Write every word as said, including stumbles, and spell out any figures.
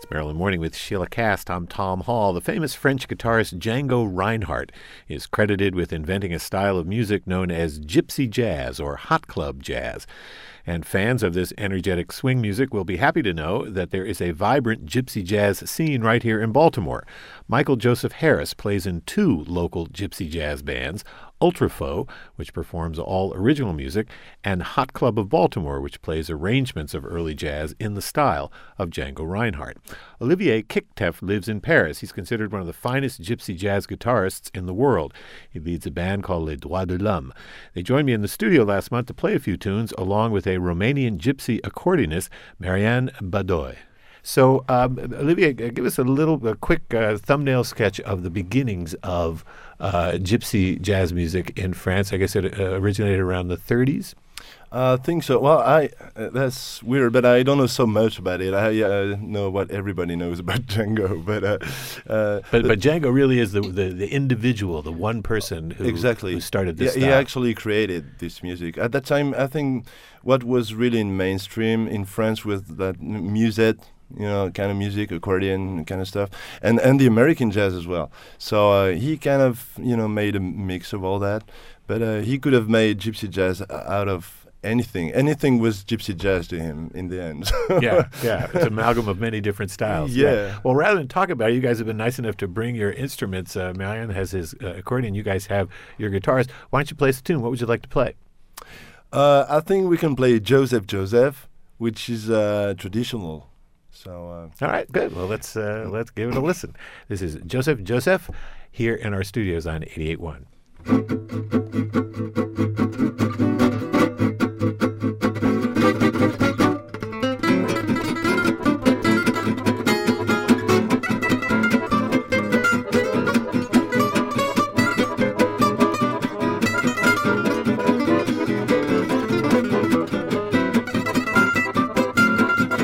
Maryland Morning with Sheila Cast. I'm Tom Hall. The famous French guitarist Django Reinhardt is credited with inventing a style of music known as gypsy jazz or hot club jazz. And fans of this energetic swing music will be happy to know that there is a vibrant gypsy jazz scene right here in Baltimore. Michael Joseph Harris plays in two local gypsy jazz bands, Ultrafaux, which performs all original music, and Hot Club of Baltimore, which plays arrangements of early jazz in the style of Django Reinhardt. Olivier Kicktef lives in Paris. He's considered one of the finest gypsy jazz guitarists in the world. He leads a band called Les Droits de l'Homme. They joined me in the studio last month to play a few tunes, along with a Romanian gypsy accordionist, Marian Badoy. So, um, Olivier, give us a little, a quick uh, thumbnail sketch of the beginnings of uh, gypsy jazz music in France. I guess it uh, originated around the thirties. I think so. Well, I uh, that's weird, but I don't know so much about it. I uh, know what everybody knows about Django, but uh, uh, but but Django really is the, the the individual, the one person who exactly who started this. Yeah, style. He actually created this music at that time. I think what was really in mainstream in France was that musette. You know, kind of music, accordion kind of stuff, and and the American jazz as well. So uh, he kind of, you know, made a mix of all that, but uh, he could have made gypsy jazz out of anything. Anything was gypsy jazz to him in the end. yeah, yeah, it's an amalgam of many different styles. Yeah. yeah. Well, rather than talk about it, you guys have been nice enough to bring your instruments. Uh, Marian has his uh, accordion. You guys have your guitars. Why don't you play us a tune? What would you like to play? Uh, I think we can play Joseph Joseph, which is uh, traditional. So, uh, all right, good. Well, let's uh, let's give it a listen. This is Joseph Joseph here in our studios on eighty-eight point one.